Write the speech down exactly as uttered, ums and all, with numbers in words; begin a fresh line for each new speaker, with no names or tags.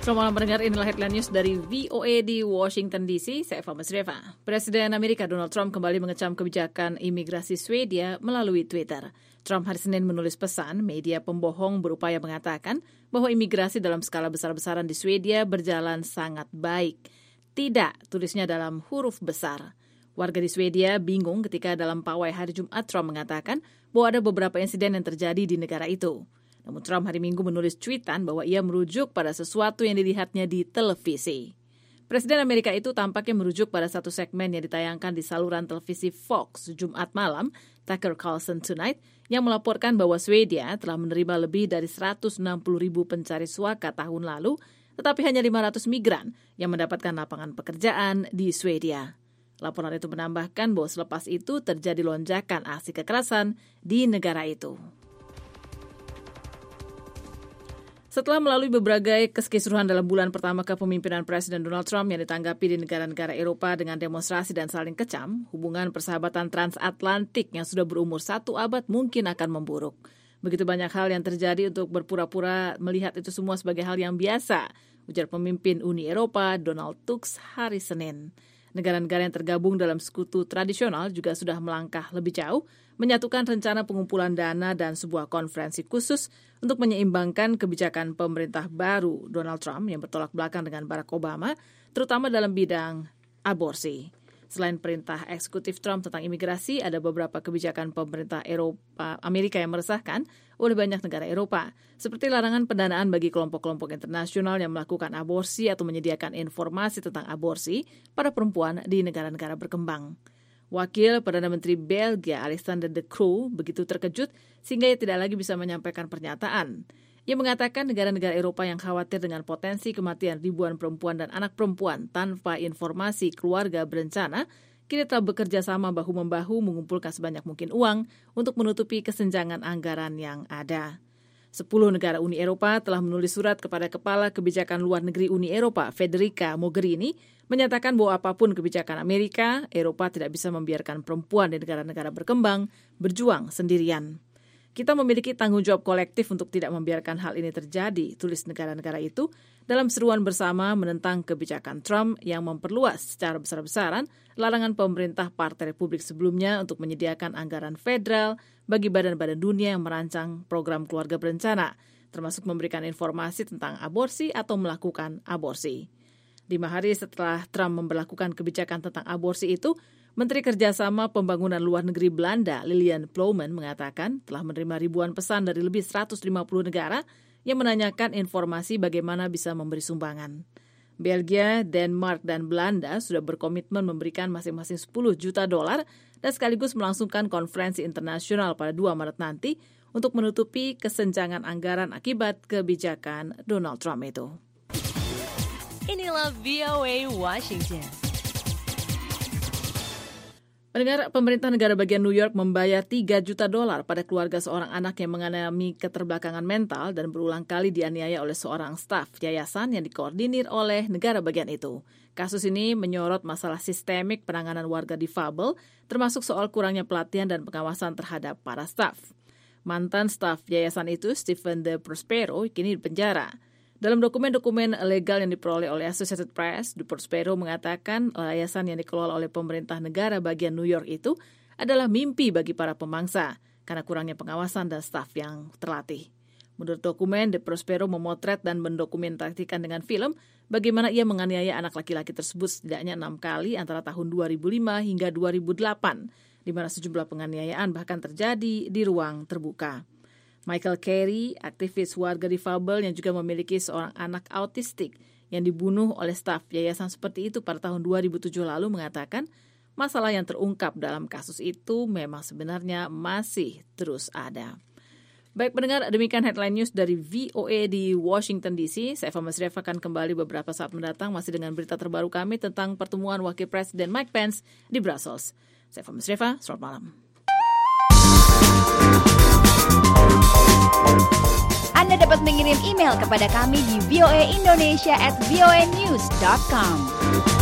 Selamat malam pendengar, inilah headline news dari V O A di Washington D C. Saya Eva Masreva. Presiden Amerika Donald Trump kembali mengecam kebijakan imigrasi Swedia melalui Twitter. Trump hari Senin menulis pesan, media pembohong berupaya mengatakan bahwa imigrasi dalam skala besar-besaran di Swedia berjalan sangat baik. Tidak, tulisnya dalam huruf besar. Warga di Swedia bingung ketika dalam pawai hari Jumat Trump mengatakan bahwa ada beberapa insiden yang terjadi di negara itu. Namun Trump hari Minggu menulis cuitan bahwa ia merujuk pada sesuatu yang dilihatnya di televisi. Presiden Amerika itu tampaknya merujuk pada satu segmen yang ditayangkan di saluran televisi Fox Jumat malam, Tucker Carlson Tonight, yang melaporkan bahwa Swedia telah menerima lebih dari seratus enam puluh ribu pencari suaka tahun lalu, tetapi hanya lima ratus migran yang mendapatkan lapangan pekerjaan di Swedia. Laporan itu menambahkan bahwa selepas itu terjadi lonjakan aksi kekerasan di negara itu. Setelah melalui berbagai kekisruhan dalam bulan pertama kepemimpinan Presiden Donald Trump yang ditanggapi di negara-negara Eropa dengan demonstrasi dan saling kecam, hubungan persahabatan transatlantik yang sudah berumur satu abad mungkin akan memburuk. Begitu banyak hal yang terjadi untuk berpura-pura melihat itu semua sebagai hal yang biasa, ujar pemimpin Uni Eropa Donald Tusk hari Senin. Negara-negara yang tergabung dalam sekutu tradisional juga sudah melangkah lebih jauh, menyatukan rencana pengumpulan dana dan sebuah konferensi khusus untuk menyeimbangkan kebijakan pemerintah baru Donald Trump yang bertolak belakang dengan Barack Obama, terutama dalam bidang aborsi. Selain perintah eksekutif Trump tentang imigrasi, ada beberapa kebijakan pemerintah Eropa, Amerika yang meresahkan oleh banyak negara Eropa, seperti larangan pendanaan bagi kelompok-kelompok internasional yang melakukan aborsi atau menyediakan informasi tentang aborsi pada perempuan di negara-negara berkembang. Wakil Perdana Menteri Belgia Alexander De Croo begitu terkejut sehingga ia tidak lagi bisa menyampaikan pernyataan. Ia mengatakan negara-negara Eropa yang khawatir dengan potensi kematian ribuan perempuan dan anak perempuan tanpa informasi keluarga berencana, kini telah bekerja sama bahu-membahu mengumpulkan sebanyak mungkin uang untuk menutupi kesenjangan anggaran yang ada. Sepuluh negara Uni Eropa telah menulis surat kepada Kepala Kebijakan Luar Negeri Uni Eropa, Federica Mogherini, menyatakan bahwa apapun kebijakan Amerika, Eropa tidak bisa membiarkan perempuan di negara-negara berkembang berjuang sendirian. Kita memiliki tanggung jawab kolektif untuk tidak membiarkan hal ini terjadi, tulis negara-negara itu dalam seruan bersama menentang kebijakan Trump yang memperluas secara besar-besaran larangan pemerintah Partai Republik sebelumnya untuk menyediakan anggaran federal bagi badan-badan dunia yang merancang program keluarga berencana, termasuk memberikan informasi tentang aborsi atau melakukan aborsi. Lima hari setelah Trump memberlakukan kebijakan tentang aborsi itu, Menteri Kerjasama Pembangunan Luar Negeri Belanda, Lilian Ploumen, mengatakan telah menerima ribuan pesan dari lebih seratus lima puluh negara yang menanyakan informasi bagaimana bisa memberi sumbangan. Belgia, Denmark, dan Belanda sudah berkomitmen memberikan masing-masing sepuluh juta dolar dan sekaligus melangsungkan konferensi internasional pada dua Maret nanti untuk menutupi kesenjangan anggaran akibat kebijakan Donald Trump itu.
Inilah V O A Washington.
Pendengar, pemerintah negara bagian New York membayar tiga juta dolar pada keluarga seorang anak yang mengalami keterbelakangan mental dan berulang kali dianiaya oleh seorang staf yayasan yang dikoordinir oleh negara bagian itu. Kasus ini menyorot masalah sistemik penanganan warga difabel, termasuk soal kurangnya pelatihan dan pengawasan terhadap para staf. Mantan staf yayasan itu, Stephen De Prospero, kini dipenjara. Dalam dokumen-dokumen legal yang diperoleh oleh Associated Press, De Prospero mengatakan yayasan yang dikelola oleh pemerintah negara bagian New York itu adalah mimpi bagi para pemangsa karena kurangnya pengawasan dan staf yang terlatih. Menurut dokumen, De Prospero memotret dan mendokumentasikan dengan film bagaimana ia menganiaya anak laki-laki tersebut setidaknya enam kali antara tahun dua ribu lima hingga dua ribu delapan, di mana sejumlah penganiayaan bahkan terjadi di ruang terbuka. Michael Carey, aktivis warga difabel yang juga memiliki seorang anak autistik yang dibunuh oleh staf yayasan seperti itu pada tahun dua ribu tujuh lalu, mengatakan masalah yang terungkap dalam kasus itu memang sebenarnya masih terus ada. Baik pendengar, demikian headline news dari V O A di Washington D C. Saya Eva Masreva akan kembali beberapa saat mendatang masih dengan berita terbaru kami tentang pertemuan Wakil Presiden Mike Pence di Brussels. Saya Eva Masreva, selamat malam.
Anda dapat mengirim email kepada kami di voaindonesia at voanews dot com.